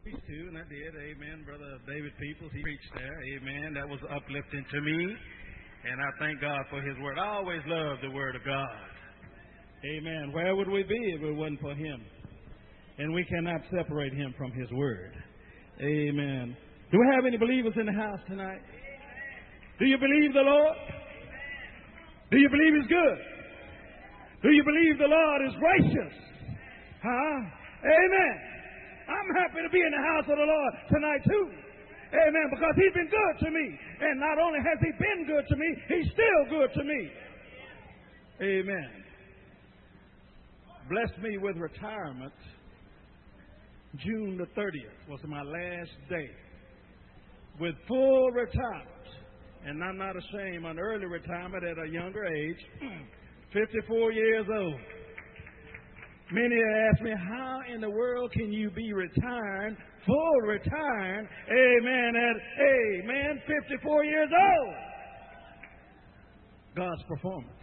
Preached too, and I did. Amen. Brother David Peoples, he preached there. Amen. That was uplifting to me, and I thank God for His Word. I always love the Word of God. Amen. Where would we be if it wasn't for Him? And we cannot separate Him from His Word. Amen. Do we have any believers in the house tonight? Do you believe the Lord? Do you believe He's good? Do you believe the Lord is gracious? Huh? Amen. I'm happy to be in the house of the Lord tonight too. Amen. Because He's been good to me. And not only has He been good to me, He's still good to me. Amen. Blessed me with retirement. June the 30th was my last day with full retirement. And I'm not ashamed, an early retirement at a younger age, 54 years old. Many ask me, how in the world can you be retired, full retired, amen, 54 years old? God's performance.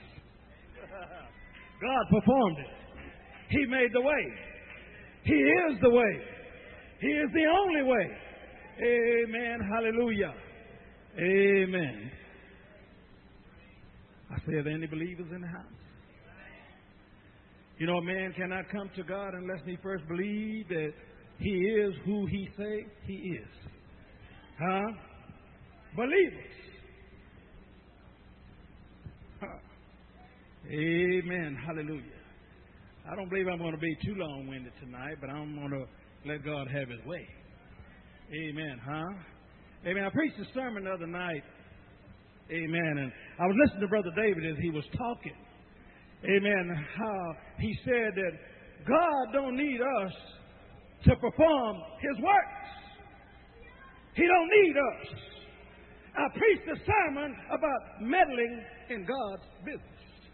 God performed it. He made the way. He is the way. He is the only way. Amen. Hallelujah. Amen. I say, are there any believers in the house? You know, a man cannot come to God unless he first believes that He is who He say He is. Huh? Believers. Huh. Amen. Hallelujah. I don't believe I'm going to be too long-winded tonight, but I'm going to let God have His way. Amen. Huh? Amen. I preached a sermon the other night. Amen. And I was listening to Brother David as he was talking. Amen. How he said that God don't need us to perform His works. He don't need us. I preached a sermon about meddling in God's business.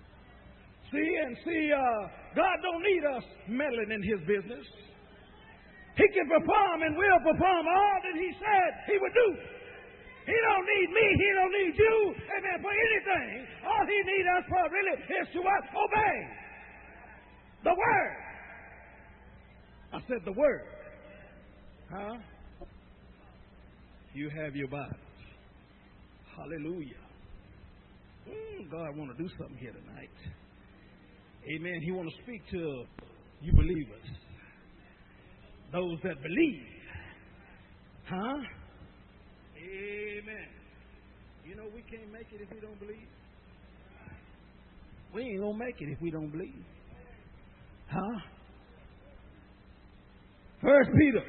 God don't need us meddling in His business. He can perform and will perform all that He said He would do. He don't need me. He don't need you. Amen. For anything. All He needs us for really is to what? Obey. The Word. I said the Word. Huh? You have your Bibles. Hallelujah. God want to do something here tonight. Amen. He want to speak to you believers. Those that believe. Huh? Amen. You know we can't make it if we don't believe. We ain't going to make it if we don't believe. Huh? First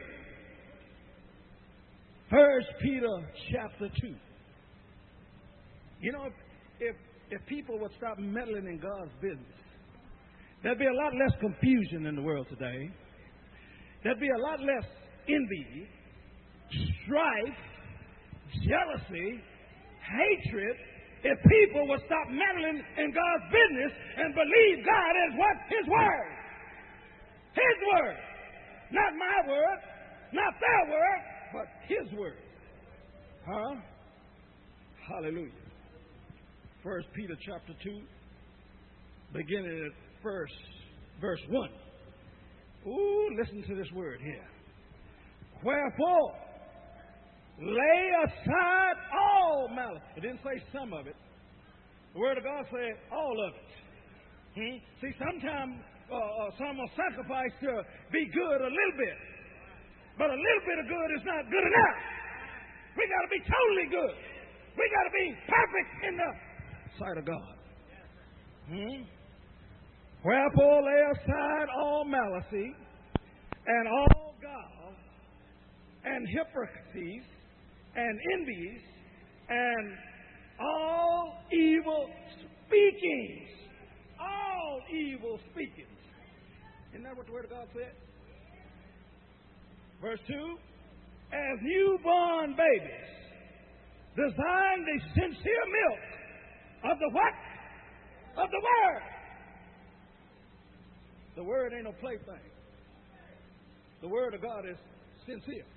Peter chapter 2. You know, if people would stop meddling in God's business, there'd be a lot less confusion in the world today. There'd be a lot less envy, strife, jealousy, hatred, if people would stop meddling in God's business and believe God is what? His Word. His Word. Not my word, not their word, but His Word. Huh? Hallelujah. 1 Peter chapter 2, beginning at verse 1. Ooh, listen to this word here. Wherefore, lay aside all malice. It didn't say some of it. The Word of God said all of it. See, sometimes some will sacrifice to be good a little bit. But a little bit of good is not good enough. We got to be totally good. We got to be perfect in the sight of God. Wherefore lay aside all malice and all guile and hypocrisies and envies and all evil speakings. All evil speakings. Isn't that what the Word of God said? Verse 2, as newborn babies, desiring the sincere milk of the what? Of the Word. The Word ain't no plaything. The Word of God is sincere.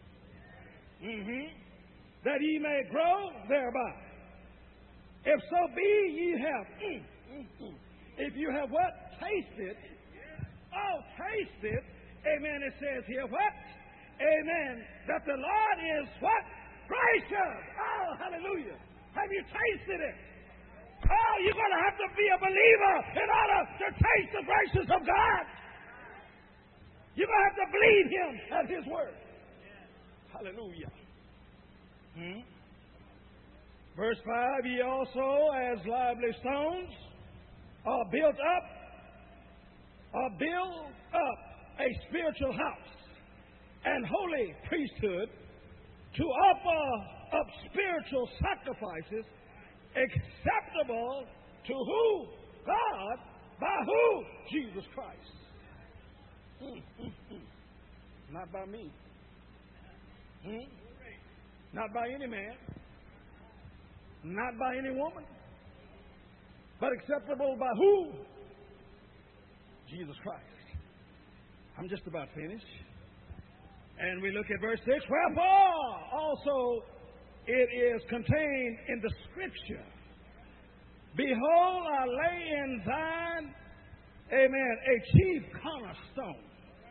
That ye may grow thereby. If so be ye have, if you have what? Tasted. Oh, tasted. Amen. It says here what? amen, that the Lord is what? Gracious. Oh, hallelujah. Have you tasted it? Oh, you're going to have to be a believer in order to taste the graces of God. You're going to have to believe Him at His word. Hallelujah. Verse 5, ye also as lively stones are built up a spiritual house and holy priesthood to offer up spiritual sacrifices acceptable to who? God, by who? Jesus Christ. Not by me. Not by any man. Not by any woman. But acceptable by who? Jesus Christ. I'm just about finished. And we look at verse 6. Wherefore also it is contained in the Scripture. Behold, I lay in thine, amen, a chief cornerstone,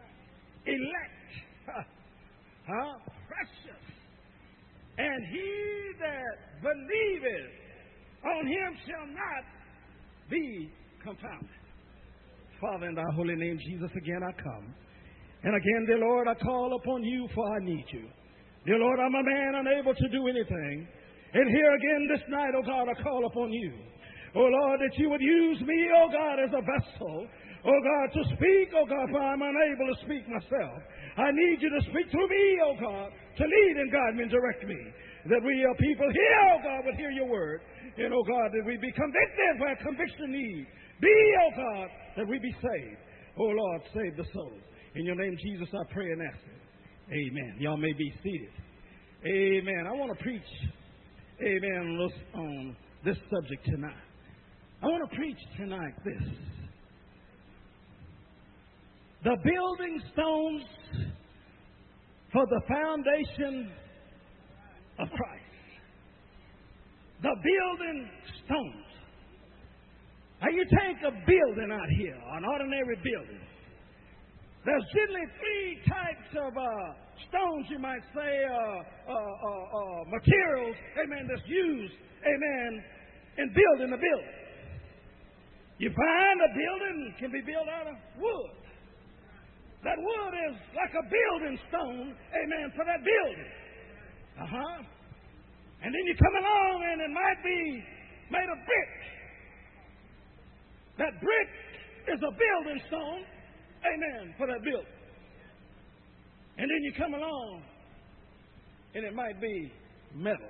elect, precious. And he that believeth on him shall not be confounded. Father, in thy holy name, Jesus, again I come. And again, dear Lord, I call upon you, for I need you. Dear Lord, I'm a man unable to do anything. And here again this night, oh God, I call upon you. Oh Lord, that you would use me, oh God, as a vessel. Oh God, to speak, oh God, for I'm unable to speak myself. I need you to speak through me, oh God, to lead and guide me and direct me. That we, your people here, oh God, would hear your word. And, oh God, that we be convicted where conviction need. Be, oh God, that we be saved. Oh Lord, save the soul. In your name, Jesus, I pray and ask it. Amen. Y'all may be seated. Amen. I want to preach, amen, on this subject tonight. I want to preach tonight this. The building stones for the foundation of Christ. The building stones. Now you take a building out here, an ordinary building. There's generally three types of stones, you might say, materials, amen, that's used, amen, in building a building. You find a building can be built out of wood. That wood is like a building stone, amen, for that building. And then you come along and it might be made of brick. That brick is a building stone, amen, for that building. And then you come along and it might be metal.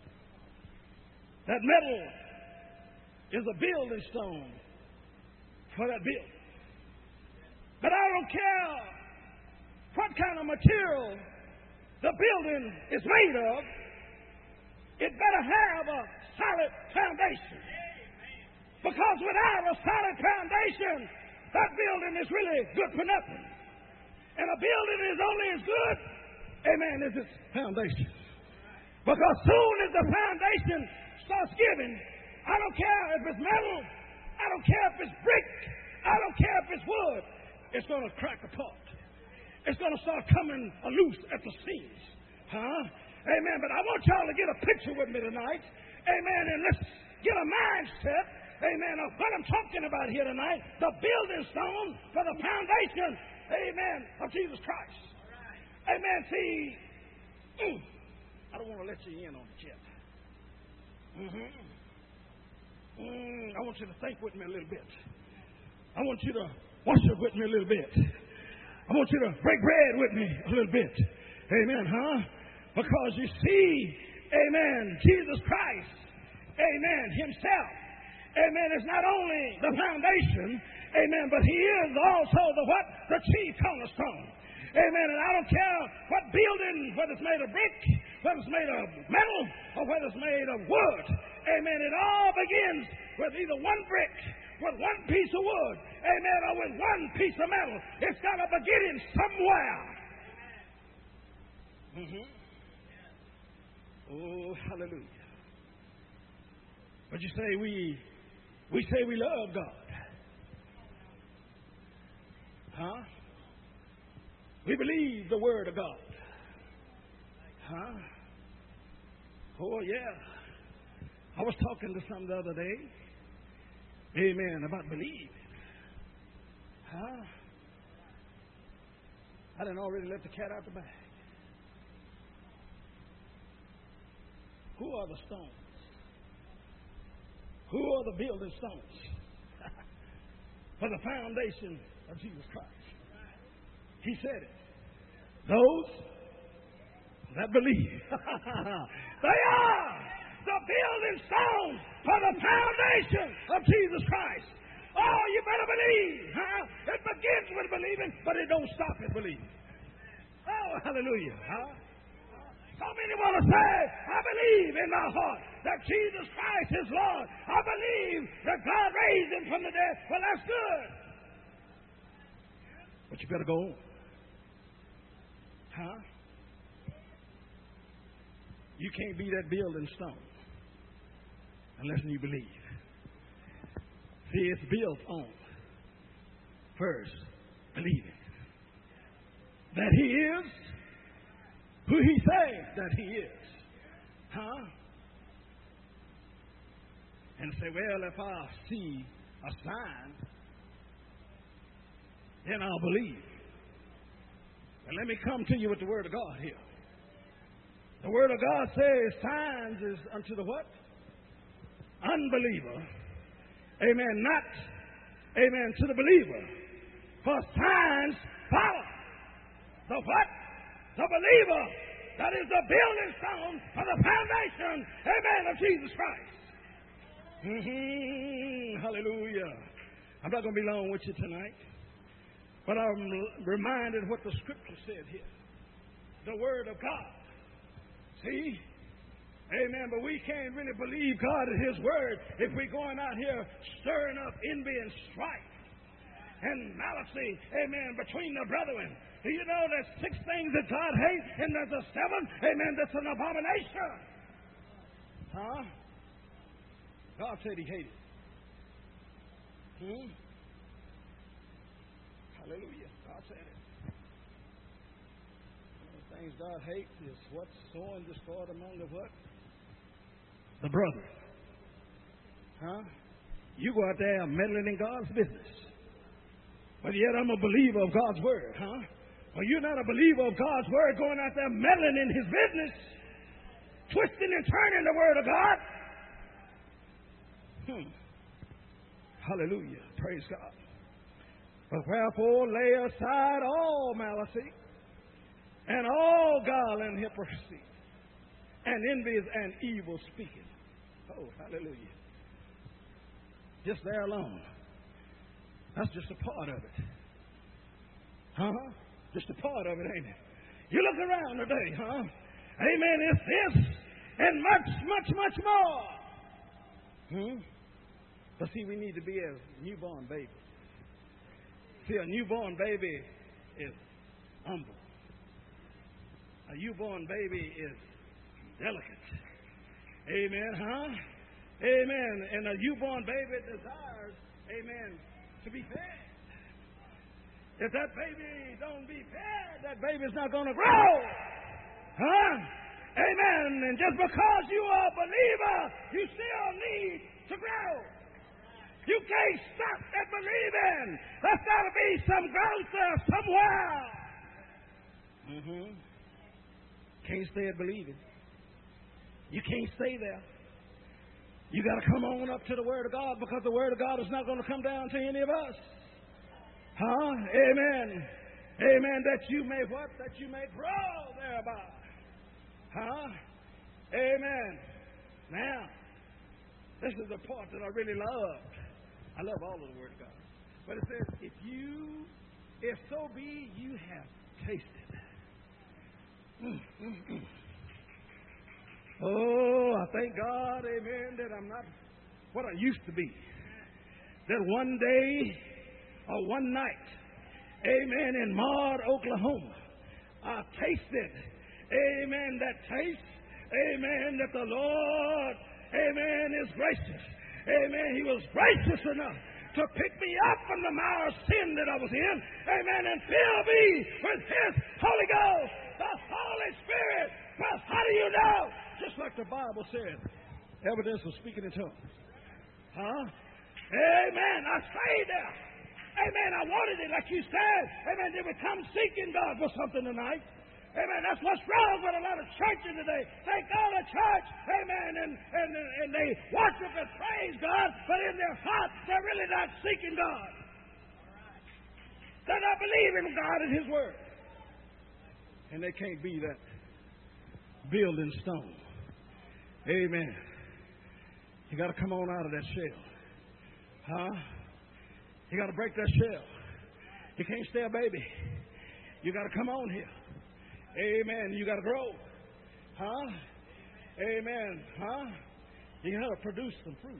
That metal is a building stone for that building. But I don't care what kind of material the building is made of, it better have a solid foundation. Because without a solid foundation, that building is really good for nothing. And a building is only as good, amen, as its foundation. Because soon as the foundation starts giving, I don't care if it's metal, I don't care if it's brick, I don't care if it's wood, it's going to crack apart. It's going to start coming loose at the seams. Amen. But I want y'all to get a picture with me tonight. Amen. And let's get a mindset, amen, of what I'm talking about here tonight. The building stone for the foundation, amen, of Jesus Christ. Amen. See, I don't want to let you in on it yet. I want you to think with me a little bit. I want you to worship with me a little bit. I want you to break bread with me a little bit. Amen, Because you see, amen, Jesus Christ, amen, himself, amen, is not only the foundation, amen, but he is also the what? The chief cornerstone. Amen. And I don't care what building, whether it's made of brick, whether it's made of metal, or whether it's made of wood. Amen. It all begins with either one brick, with one piece of wood, amen, or with one piece of metal. It's got to begin somewhere. Oh, hallelujah. But you say we say we love God. We believe the word of God. Oh, yeah. I was talking to some the other day, amen, about believing. Huh? I done already let the cat out the bag. Who are the stones? Who are the building stones for the foundation of Jesus Christ? He said it. Those that believe. They are the building stones for the foundation of Jesus Christ. Oh, you better believe. Huh? It begins with believing, but it don't stop at believing. Oh, hallelujah. Huh? So many want to say, I believe in my heart that Jesus Christ is Lord. I believe that God raised him from the dead. Well, that's good. But you better go on. Huh? You can't be that building stone unless you believe. See, it's built on first believing that he is who he says that he is. Huh? And say, well, if I see a sign, then I'll believe. But let me come to you with the Word of God here. The Word of God says signs is unto the what? Unbeliever. Amen. Not, amen, to the believer. For signs follow the what? The believer. That is the building stone for the foundation, amen, of Jesus Christ. Hallelujah. I'm not going to be long with you tonight, but I'm reminded what the Scripture said here. The Word of God. See? Amen. But we can't really believe God and His Word if we're going out here stirring up envy and strife and malice, amen, between the brethren. Do you know there's 6 things that God hates, and there's a 7th, amen, that's an abomination? Huh? God said He hated. Hallelujah. God said it. One of the things God hates is what? Sowing discord among the what? The brethren. Huh? You go out there meddling in God's business. But yet I'm a believer of God's Word, huh? Well, you're not a believer of God's Word going out there meddling in His business, twisting and turning the Word of God. Hallelujah. Praise God. But wherefore lay aside all malice and all guile and hypocrisy and envy and evil speaking. Oh, hallelujah. Just there alone. That's just a part of it. Huh? Just a part of it, ain't it? You look around today, huh? Amen. It's this and much, much, much more. But see, we need to be as newborn babies. See, a newborn baby is humble. A newborn baby is delicate. Amen, huh? Amen. And a newborn baby desires, amen, to be fed. If that baby don't be fed, that baby's not going to grow. Huh? Amen. And just because you are a believer, you still need to grow. You can't stop at believing. There's got to be some growth there somewhere. Can't stay at believing. You can't stay there. You got to come on up to the Word of God, because the Word of God is not going to come down to any of us. Huh? Amen. Amen. That you may what? That you may grow thereby. Huh? Amen. Now, this is the part that I really loved. I love all of the Word of God. But it says, if so be you have tasted. Oh, I thank God, amen, that I'm not what I used to be. That one day or one night, amen, in Maud, Oklahoma, I tasted, amen, that taste, amen, that the Lord, amen, is gracious. Amen. He was gracious enough to pick me up from the mire of sin that I was in, amen, and fill me with His Holy Ghost, the Holy Spirit. Well, how do you know? Just just like the Bible said, evidence of speaking in tongues. Huh? Amen. I stayed there. Amen. I wanted it like you said. Amen. Did we come seeking God for something tonight? Amen. That's what's wrong with a lot of churches today. They go to church, amen, and they worship and praise God, but in their heart, they're really not seeking God. They're not believing God and His Word. And they can't be that building stone. Amen. You got to come on out of that shell. Huh? You got to break that shell. You can't stay a baby. You got to come on here. Amen. You got to grow. Huh? Amen. Huh? You got to produce some fruit.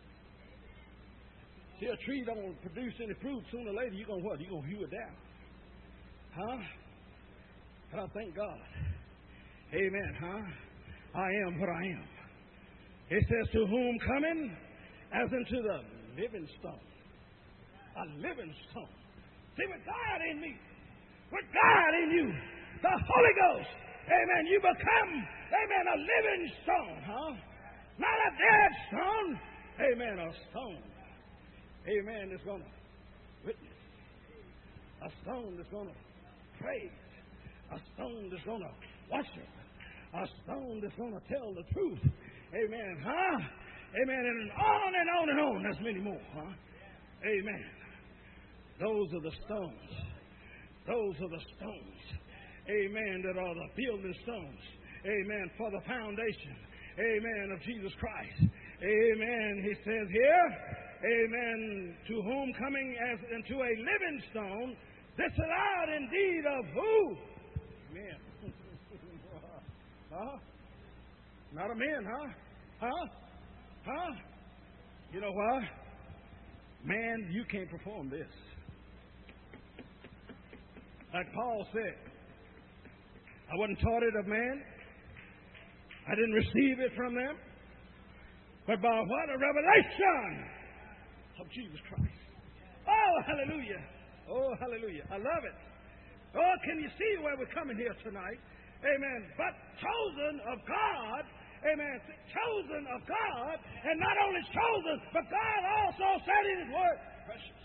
See, a tree don't produce any fruit. Sooner or later, you're going to what? You're going to hew it down. Huh? But I thank God. Amen. Huh? I am what I am. It says, to whom coming as into the living stone. A living stone. See, with God in me, with God in you, the Holy Ghost, amen, you become, amen, a living stone, huh? Not a dead stone, amen, a stone, amen, that's going to witness, a stone that's going to praise, a stone that's going to worship, a stone that's going to tell the truth, amen, huh? Amen, and on and on and on, there's many more, huh? Amen. Those are the stones. Those are the stones. Amen, that are the building stones. Amen, for the foundation. Amen, of Jesus Christ. Amen, he says here. Amen, to whom coming as into a living stone, disallowed indeed of who? Men. Huh? Not a man, huh? Huh? Huh? You know what? Man, you can't perform this. Like Paul said, I wasn't taught it of man. I didn't receive it from them. But by what? A revelation of Jesus Christ. Oh, hallelujah. Oh, hallelujah. I love it. Oh, can you see where we're coming here tonight? Amen. But chosen of God. Amen. Chosen of God. And not only chosen, but God also said in His Word, precious.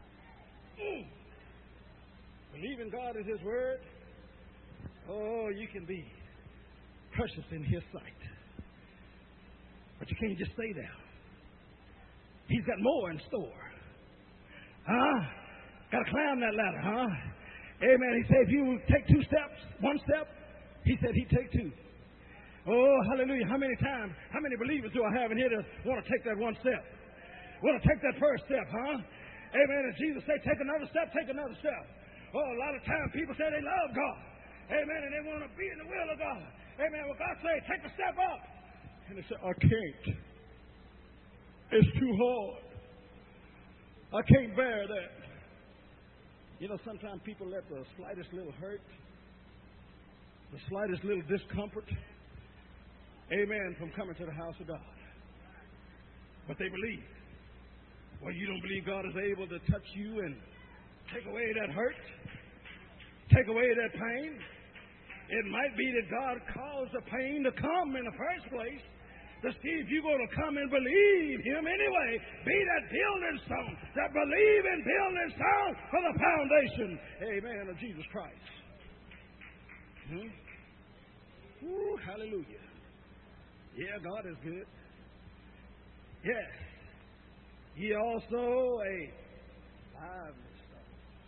Believe in God and His Word. Oh, you can be precious in His sight. But you can't just stay there. He's got more in store. Huh? Got to climb that ladder, huh? Amen. He said if you take one step, He said He'd take two. Oh, hallelujah. How many believers do I have in here that want to take that one step? Want to take that first step, huh? Amen. And Jesus said, take another step, take another step. Oh, a lot of times people say they love God. Amen. And they want to be in the will of God. Amen. Well, God said, take a step up. And they say, I can't. It's too hard. I can't bear that. You know, sometimes people let the slightest little hurt, the slightest little discomfort, amen, from coming to the house of God. But they believe. Well, you don't believe God is able to touch you and take away that hurt, take away that pain. It might be that God caused the pain to come in the first place to see if you're going to come and believe Him anyway. Be that building stone, that believe in building stone for the foundation, amen, of Jesus Christ. Ooh, hallelujah. Yeah, God is good. Yes. He also a lively stone.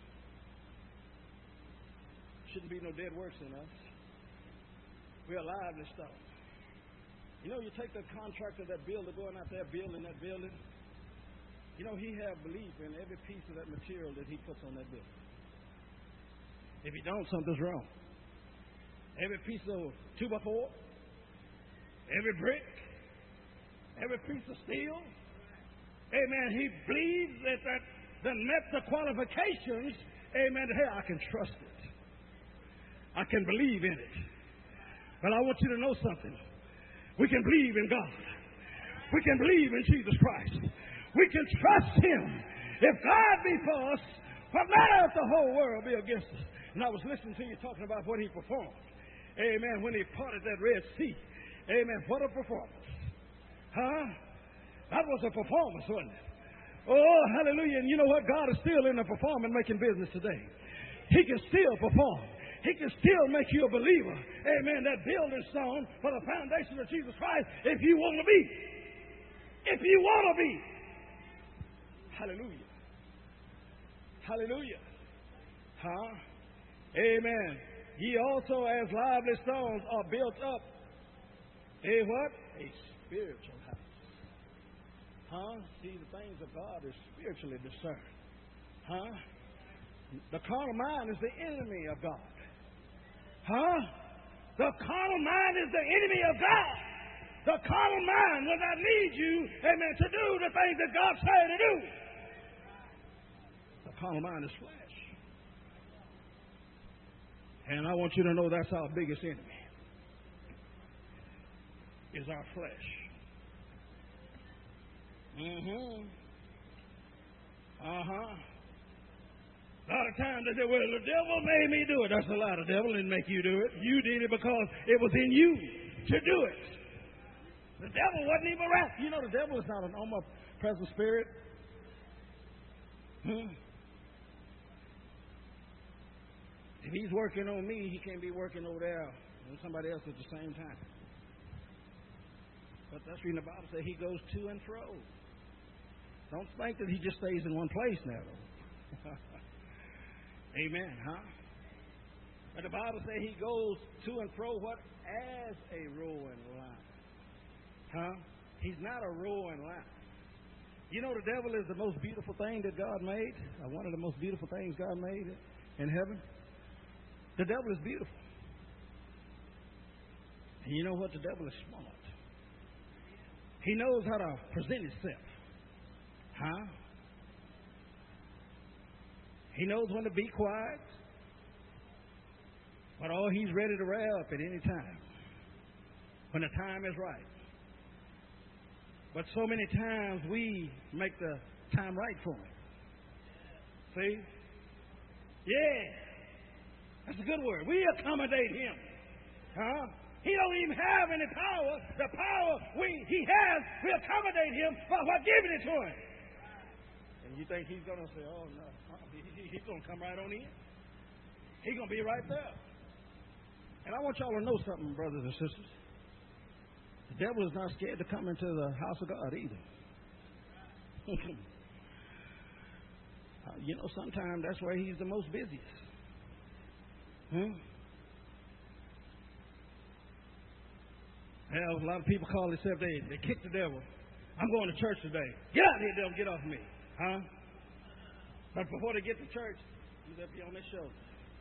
Shouldn't be no dead works in us. We're a lively stone. You know, you take the contractor, that builder, going out there building that building. You know, he have belief in every piece of that material that he puts on that building. If he don't, something's wrong. Every piece of 2x4, every brick, every piece of steel. Amen. He believes that met the qualifications. Amen. Hey, I can trust it. I can believe in it. But I want you to know something. We can believe in God. We can believe in Jesus Christ. We can trust Him. If God be for us, what matter if the whole world be against us? And I was listening to you talking about what He performed. Amen. When He parted that Red Sea. Amen. What a performance. Huh? That was a performance, wasn't it? Oh, hallelujah. And you know what? God is still in the performing, making business today. He can still perform. He can still make you a believer. Amen. That building stone for the foundation of Jesus Christ if you want to be. If you want to be. Hallelujah. Hallelujah. Huh? Amen. Ye also as lively stones are built up. A what? A spiritual house. Huh? See, the things of God is spiritually discerned. Huh? The carnal mind is the enemy of God. Huh? The carnal mind is the enemy of God. The carnal mind will not lead you, amen, to do the things that God said to do. The carnal mind is flesh. And I want you to know that's our biggest enemy. Is our flesh. A lot of times they say, well, the devil made me do it. That's a lie. The devil didn't make you do it. You did it because it was in you to do it. The devil wasn't even right. You know, the devil is not an omnipresent spirit. If he's working on me, he can't be working over there on somebody else at the same time. But that's reading the Bible says he goes to and fro. Don't think that he just stays in one place now, though. Amen, huh? But the Bible says he goes to and fro what? As a roaring lion. Huh? He's not a roaring lion. You know the devil is the most beautiful thing that God made? One of the most beautiful things God made in heaven? The devil is beautiful. And you know what? The devil is smart. He knows how to present himself. Huh? He knows when to be quiet. But he's ready to rear up at any time. When the time is right. But so many times we make the time right for him. See? Yeah. That's a good word. We accommodate him. Huh? He don't even have any power. The power he has, we accommodate him by giving it to him. And you think he's going to say, oh, no. He's going to come right on in. He's going to be right there. And I want y'all to know something, brothers and sisters. The devil is not scared to come into the house of God either. You know, sometimes that's where he's the most busiest. Hell, a lot of people call themselves, they kick the devil. I'm going to church today. Get out of here, devil. Get off me. Huh? But before they get to church, you better be on their shoulder.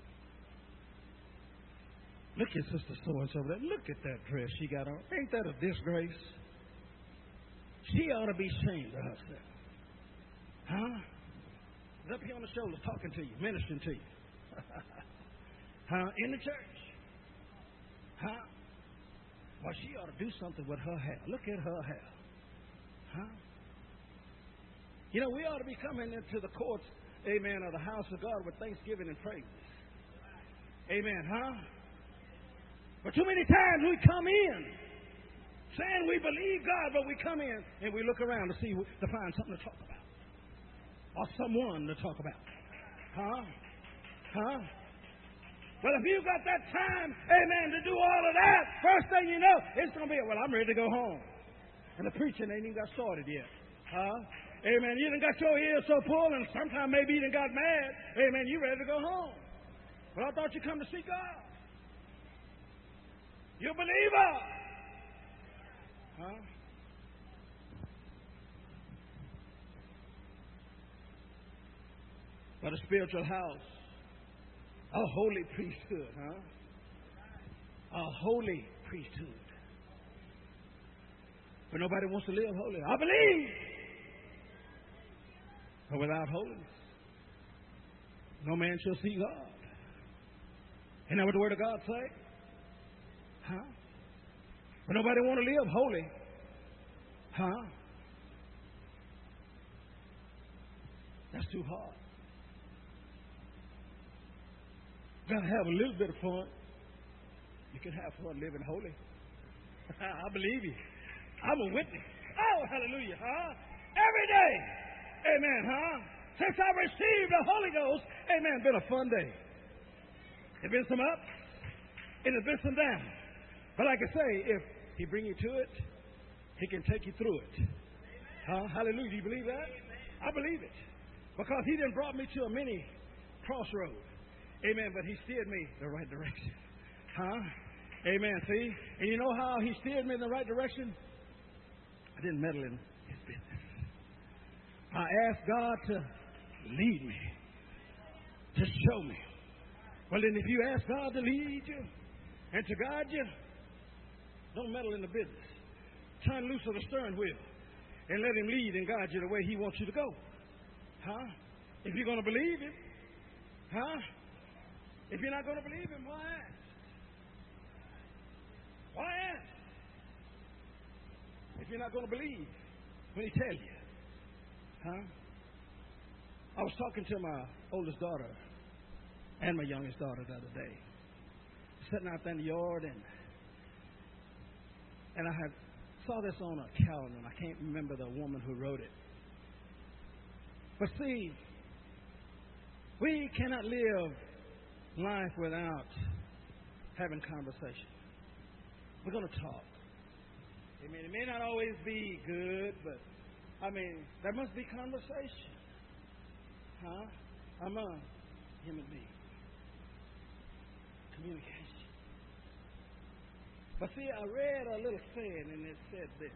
Look at Sister So-and-so over there. Look at that dress she got on. Ain't that a disgrace? She ought to be ashamed of herself. Huh? Up here on the shoulders talking to you, ministering to you. Huh? In the church. Huh? Well, she ought to do something with her hair. Look at her hair. Huh? You know, we ought to be coming into the courts, amen, of the house of God with thanksgiving and praise. Amen, huh? But too many times we come in saying we believe God, but we come in and we look around to find something to talk about. Or someone to talk about. Huh? Huh? Well, if you got that time, amen, to do all of that, first thing you know, it's going to be, well, I'm ready to go home. And the preaching ain't even got started yet. Huh? Amen. You done got your ears so full, and sometimes maybe you done got mad. Amen. You ready to go home. Well, I thought you come to see God. You're a believer. Huh? But a spiritual house. A holy priesthood, huh? A holy priesthood. But nobody wants to live holy. I believe. But without holiness, no man shall see God. Isn't that what the Word of God say? Huh? But nobody want to live holy. Huh? That's too hard. You got to have a little bit of fun. You can have fun living holy. I believe you. I'm a witness. Oh, hallelujah, huh? Every day. Amen, huh? Since I received the Holy Ghost, amen, been a fun day. There's been some ups and there's been some downs. But like I say, if he bring you to it, he can take you through it. Huh? Hallelujah. Do you believe that? I believe it. Because he done brought me to a mini crossroad. Amen. But he steered me the right direction. Huh? Amen. See? And you know how he steered me in the right direction? I didn't meddle in his business. I asked God to lead me, to show me. Well, then if you ask God to lead you and to guide you, don't meddle in the business. Turn loose of the stern wheel and let him lead and guide you the way he wants you to go. Huh? If you're going to believe him, huh? If you're not going to believe him, why ask? Why ask? If you're not going to believe when he tells you. Huh? I was talking to my oldest daughter and my youngest daughter the other day. Sitting out there in the yard, and I had saw this on a calendar, and I can't remember the woman who wrote it. But see, we cannot live life without having conversation. We're going to talk. Amen. It may not always be good, but I mean, there must be conversation. Huh? I'm a human being. Communication. But see, I read a little saying, and it said this.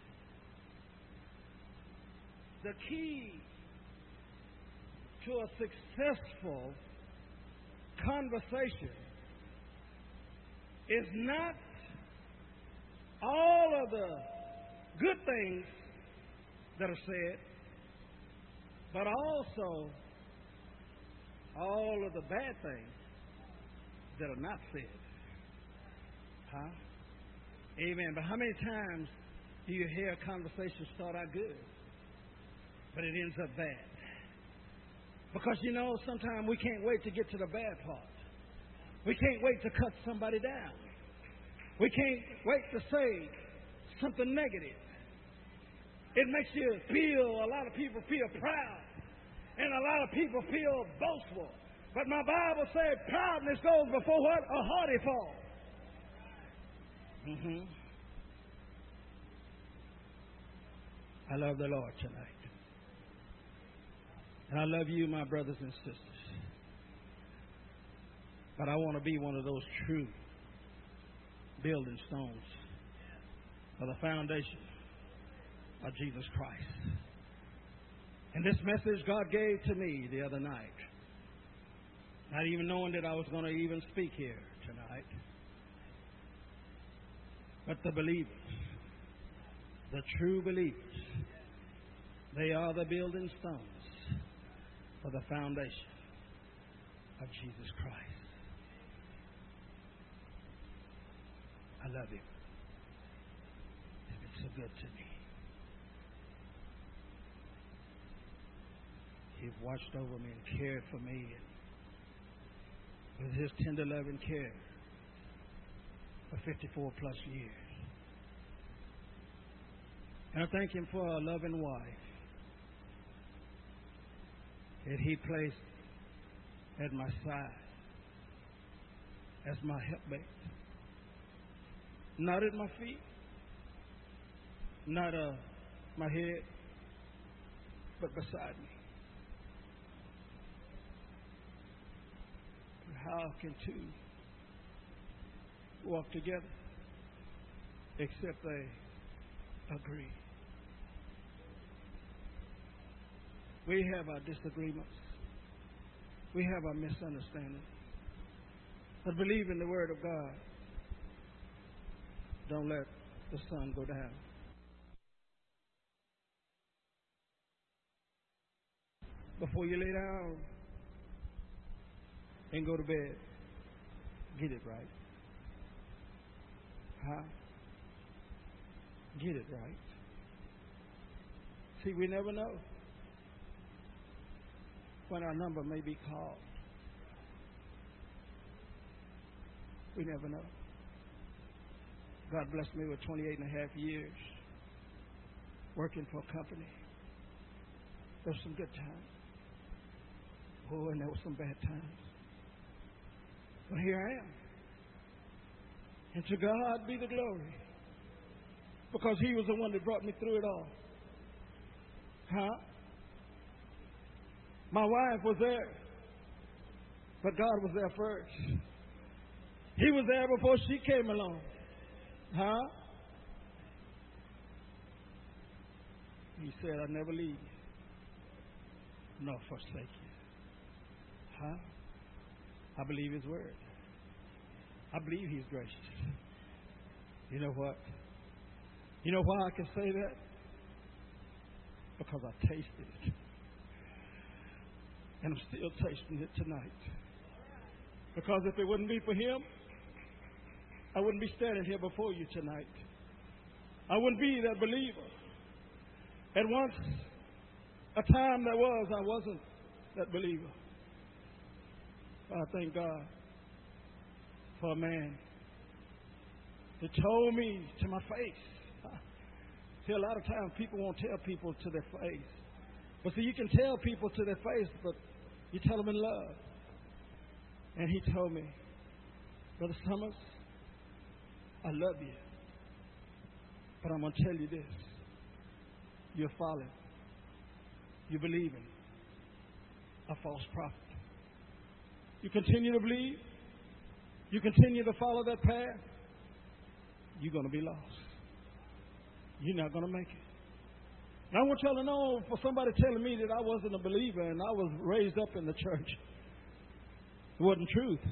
The key to a successful conversation is not all of the good things that are said, but also all of the bad things that are not said. Huh? Amen. But how many times do you hear a conversation start out good, but it ends up bad? Because, you know, sometimes we can't wait to get to the bad part. We can't wait to cut somebody down. We can't wait to say something negative. It makes you feel, a lot of people feel proud, and a lot of people feel boastful. But my Bible says proudness goes before what? A haughty fall. I love the Lord tonight. And I love you, my brothers and sisters. But I want to be one of those true building stones for the foundation of Jesus Christ. And this message God gave to me the other night, not even knowing that I was going to even speak here tonight. But the believers, the true believers, they are the building stones for the foundation of Jesus Christ. I love him. He's been so good to me. He's watched over me and cared for me with his tender love and care for 54 plus years. And I thank him for a loving wife that he placed at my side as my helpmate. Not at my feet, not my head, but beside me. How can two walk together except they agree? We have our disagreements. We have our misunderstandings. But believe in the Word of God. Don't let the sun go down. Before you lay down and go to bed, get it right. Huh? Get it right. See, we never know when our number may be called. We never know. God blessed me with 28 and a half years working for a company. There were some good times. Oh, and there were some bad times. But here I am. And to God be the glory. Because He was the one that brought me through it all. Huh? My wife was there. But God was there first. He was there before she came along. Huh? He said, "I never leave you, nor forsake you." Huh? I believe His word. I believe He's gracious. You know what? You know why I can say that? Because I tasted it. And I'm still tasting it tonight. Because if it wouldn't be for Him, I wouldn't be standing here before you tonight. I wouldn't be that believer. And once a time there was, I wasn't that believer. But I thank God for a man that told me to my face. See, a lot of times people won't tell people to their face. But see, you can tell people to their face, but you tell them in love. And he told me, "Brother Summers, I love you. But I'm going to tell you this. You're following. You're believing a false prophet. You continue to believe. You continue to follow that path. You're going to be lost. You're not going to make it." And I want y'all to know, for somebody telling me that I wasn't a believer and I was raised up in the church, it wasn't truth.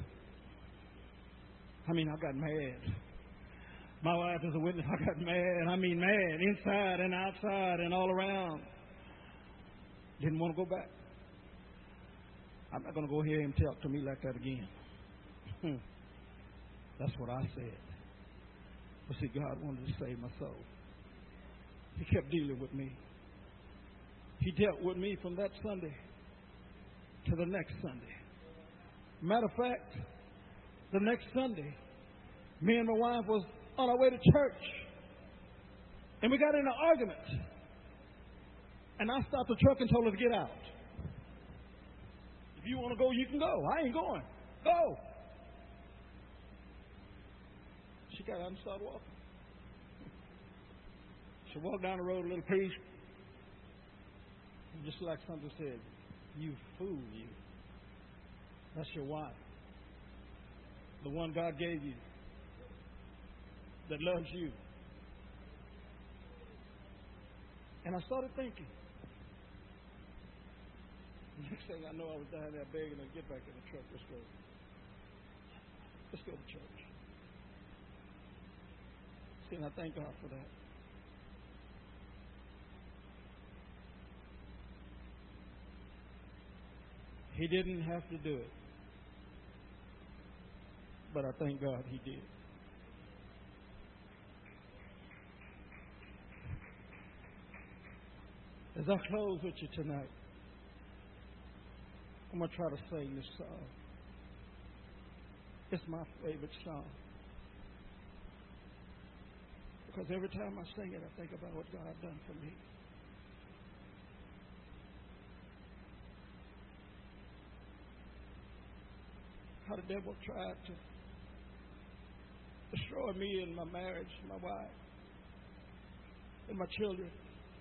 I mean, I got mad. My wife is a witness. I got mad. I mean, mad, inside and outside and all around. Didn't want to go back. I'm not going to go here and talk to me like that again. That's what I said. But see, God wanted to save my soul. He kept dealing with me. He dealt with me from that Sunday to the next Sunday. Matter of fact, the next Sunday, me and my wife was on our way to church. And we got in an argument. And I stopped the truck and told her to get out. "If you want to go, you can go. I ain't going. Go." She got out and started walking. She walked down the road a little piece. And just like something said, "You fool, you. That's your wife. The one God gave you. That loves you." And I started thinking. The next thing I know, I was down there begging her to get back in the truck. Let's go. Let's go to church. See, and I thank God for that. He didn't have to do it. But I thank God He did. As I close with you tonight, I'm going to try to sing this song. It's my favorite song. Because every time I sing it, I think about what God done for me. How the devil tried to destroy me and my marriage, my wife, and my children.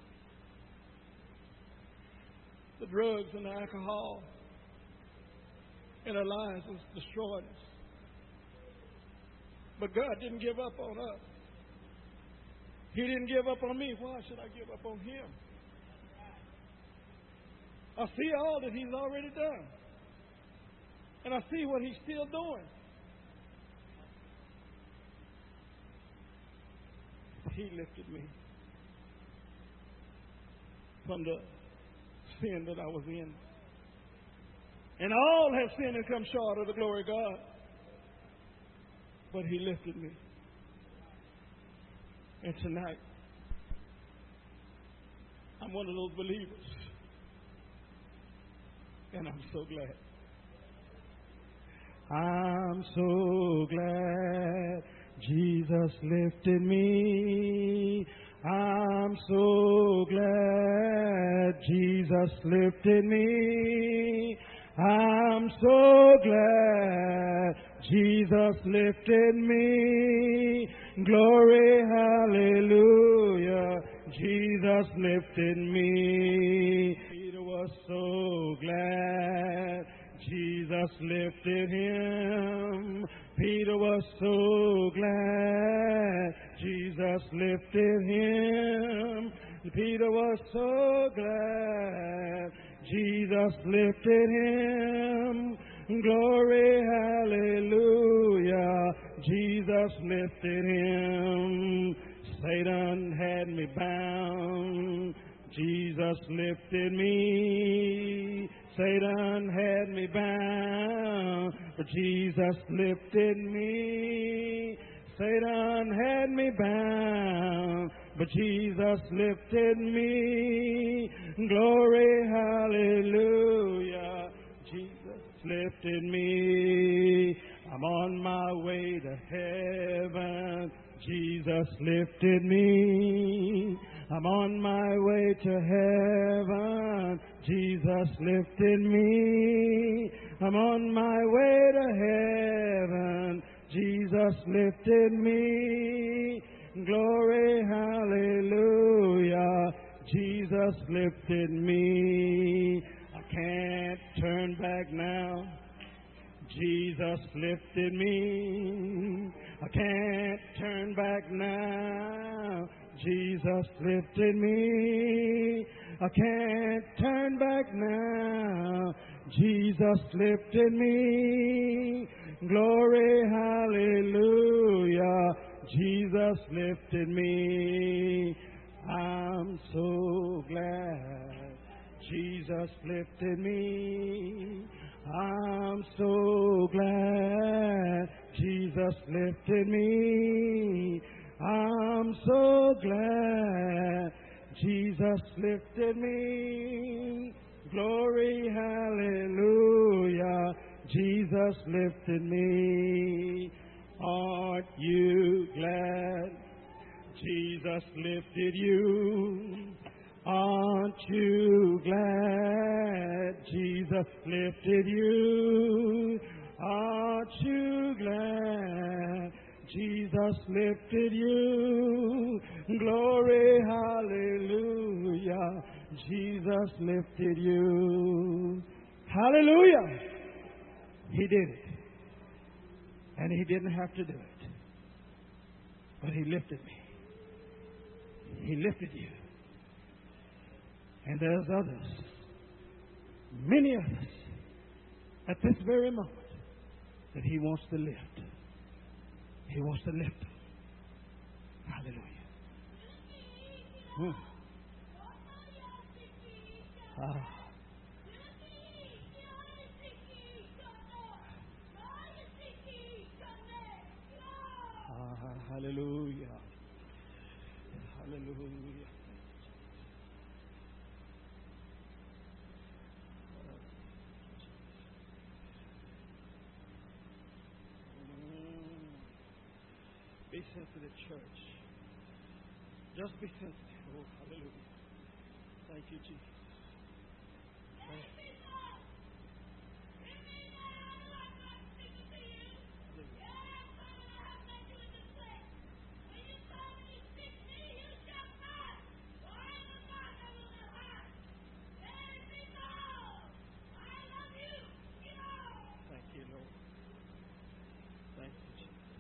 The drugs and the alcohol in our lives was destroying us. But God didn't give up on us. He didn't give up on me. Why should I give up on Him? I see all that He's already done. And I see what He's still doing. He lifted me from the sin that I was in. And all have sinned and come short of the glory of God. But He lifted me. And tonight, I'm one of those believers. And I'm so glad. I'm so glad Jesus lifted me. I'm so glad Jesus lifted me. I'm so glad Jesus lifted me. Glory, hallelujah. Jesus lifted me. Peter was so glad Jesus lifted him. Peter was so glad Jesus lifted him. Peter was so glad Jesus lifted him. Glory, hallelujah. Jesus lifted him. Satan had me bound. Jesus lifted me. Satan had me bound, but Jesus lifted me. Satan had me bound, but Jesus lifted me. Glory, hallelujah. Jesus lifted me. I'm on my way to heaven. Jesus lifted me. I'm on my way to heaven. Jesus lifted me. I'm on my way to heaven. Jesus lifted me. Glory, hallelujah. Jesus lifted me. I can't turn back now. Jesus lifted me. I can't turn back now. Jesus lifted me. I can't turn back now. Jesus lifted me. Glory, hallelujah. Jesus lifted me. I'm so glad Jesus lifted me. I'm so glad Jesus lifted me. I'm so glad Jesus lifted me. Glory, hallelujah. Jesus lifted me. Aren't you glad Jesus lifted you? Aren't you glad Jesus lifted you? Aren't you glad Jesus lifted you? Glory, hallelujah. Jesus lifted you. Hallelujah. He did it. And he didn't have to do it. But he lifted me. He lifted you. And there's others, many others, at this very moment, that he wants to lift. He wants to lift them. Hallelujah. Hallelujah. Hallelujah. Be sensitive, church. Just be sensitive. Oh, hallelujah. Thank you, Jesus. Thank you. Thank you, Lord. Thank you, Jesus.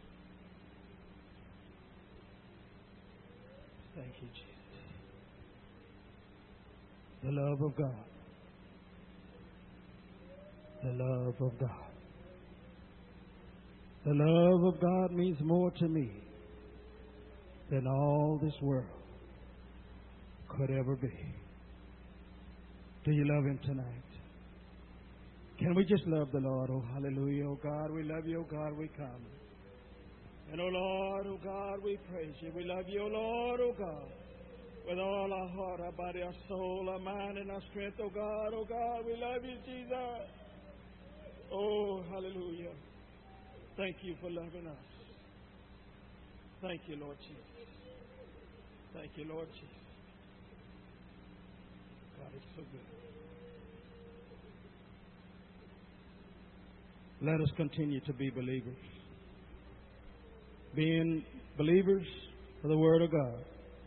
Thank you, Jesus. The love of God. The love of God. The love of God means more to me than all this world could ever be. Do you love Him tonight? Can we just love the Lord? Oh, hallelujah. Oh, God, we love you. Oh, God, we come. And, oh, Lord, oh, God, we praise you. We love you, oh, Lord, oh, God, with all our heart, our body, our soul, our mind, and our strength. Oh, God, we love you, Jesus. Oh, hallelujah. Thank you for loving us. Thank you, Lord Jesus. Thank you, Lord Jesus. God is so good. Let us continue to be believers. Being believers of the Word of God.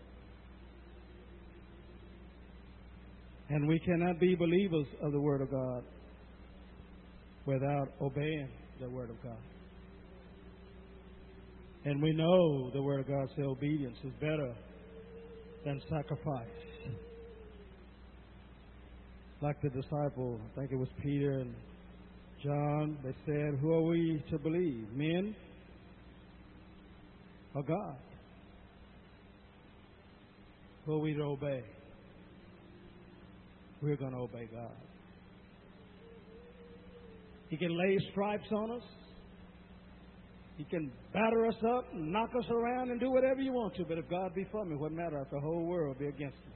And we cannot be believers of the Word of God without obeying the Word of God. And we know the Word of God says obedience is better than sacrifice. Like the disciple, I think it was Peter and John, they said, who are we to believe? Men or God? Who are we to obey? We're going to obey God. He can lay stripes on us. He can batter us up and knock us around and do whatever you want to. But if God be for me, what matter if the whole world be against me?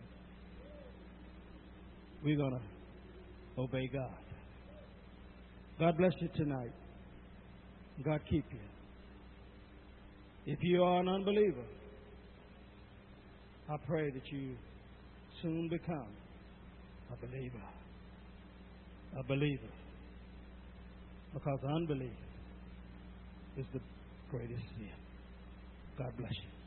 We're going to obey God. God bless you tonight. God keep you. If you are an unbeliever, I pray that you soon become a believer. A believer. Because unbelief is the greatest sin. God bless you.